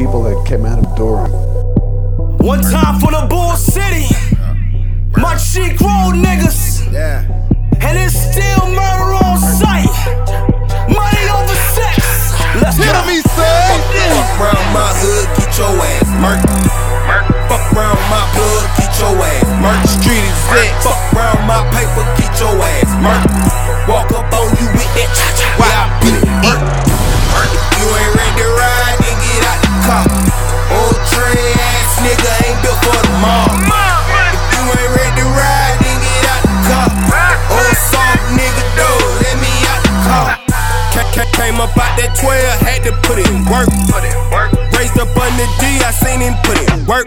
people that came out of Durham. One time for the Bull City, my cheek roll niggas, and it's still murder on sight. Money over sex. Let's go. Me say, fuck round my hood, get your ass murked. Fuck round my blood, get your ass murked. Street exec, fuck round my paper, get your ass murked. Walk up on you with that cha-cha, why I put it murked. If you ain't ready to ride, then get out the car. Old tray ass nigga ain't built for the mall. If you ain't ready to ride, then get out the car. Old soft nigga though, let me out the car. Came up out that 12, had to put in work. Raised up on the D, I seen him put in work.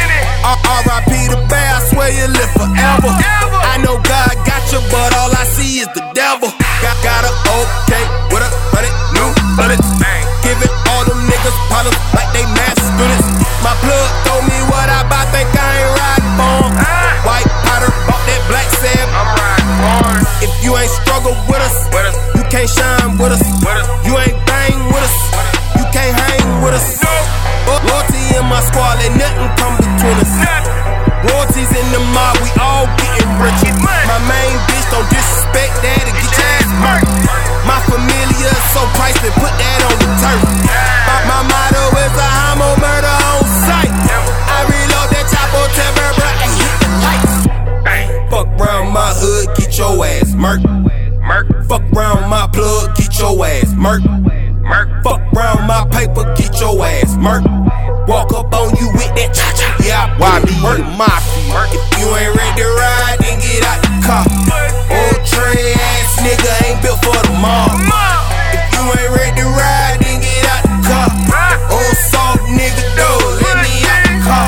R.I.P. the bear, I swear you live forever. I know God got you, but all I see is the devil. Got a okay with a hundred new bullets. Giving all them niggas problems like they math students. My plug told me what I buy, think I ain't riding for him. White powder, bought that black Sam. I'm riding for him. If you ain't struggle with us, you can't shine with us. You ain't bang with us, you can't hang with us. Loyalty in my squad, let nothing come between us. Royalties in the mob, we all getting richer. My main bitch don't disrespect that and get your ass murked. My familia is so pricey, put that on the turf. My motto is a homo murder on sight. I reload that chopper, tell her and hit the lights. Fuck round my hood, get your ass murked. Fuck round my plug, get your ass murked. Fuck round my paper, get your ass murked. Walk up on you with that cha-cha, yeah, I be the mafia. If you ain't ready to ride, then get out the car. Old tray ass nigga ain't built for the mall. If you ain't ready to ride, then get out the car. Old soft nigga though, let me out the car.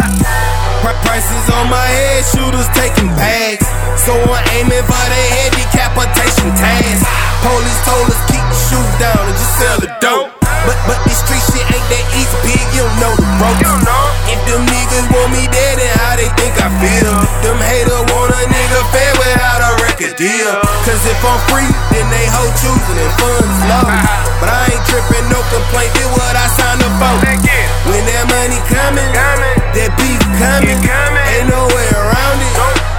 Prices on my head, shooters taking bags. So I'm aiming for the head decapitation tags. Police told us keep the shoes down and just sell the dope. But this street shit ain't that easy, big, you don't know the ropes. If them niggas want me dead, then how they think I feel? Them haters want a nigga fair without a record deal. Cause if I'm free, then they hoe choosing and funds low. But I ain't tripping, no complaint, did what I signed up for. When that money coming, that beef coming, ain't nowhere around it.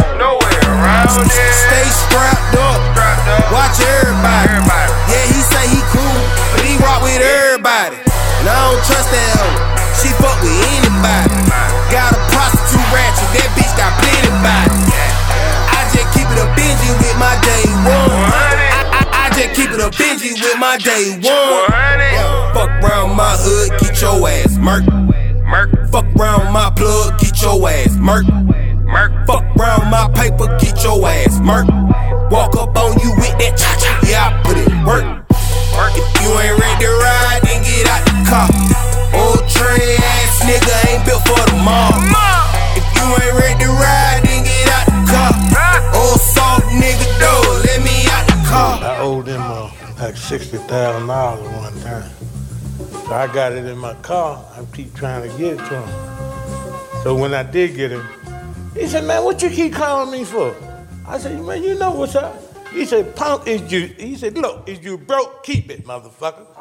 Stay strapped up, watch everybody. Yeah, he say he cool, but he rock with everybody. And I don't trust that hoe, she fuck with anybody. Got a prostitute ratchet, that bitch got plenty body. I just keep it a Benji with my day one. I just keep it a Benji with my day one. Fuck round my hood, get your ass murked. Fuck round my plug, get your ass murked. Fuck round my paper, get your ass murked. Walk up on you with that cha-cha, yeah, I put it work. If you ain't ready to ride, then get out the car. Old tray ass nigga ain't built for the mall. If you ain't ready to ride, then get out the car. Old soft nigga though, let me out the car. I owed them like $60,000 one time. So I got it in my car, I keep trying to get it to him. So when I did get him, he said, man, what you keep calling me for? I said, man, you know what's up. He said, punk, is you, he said, look, is you broke, keep it, motherfucker.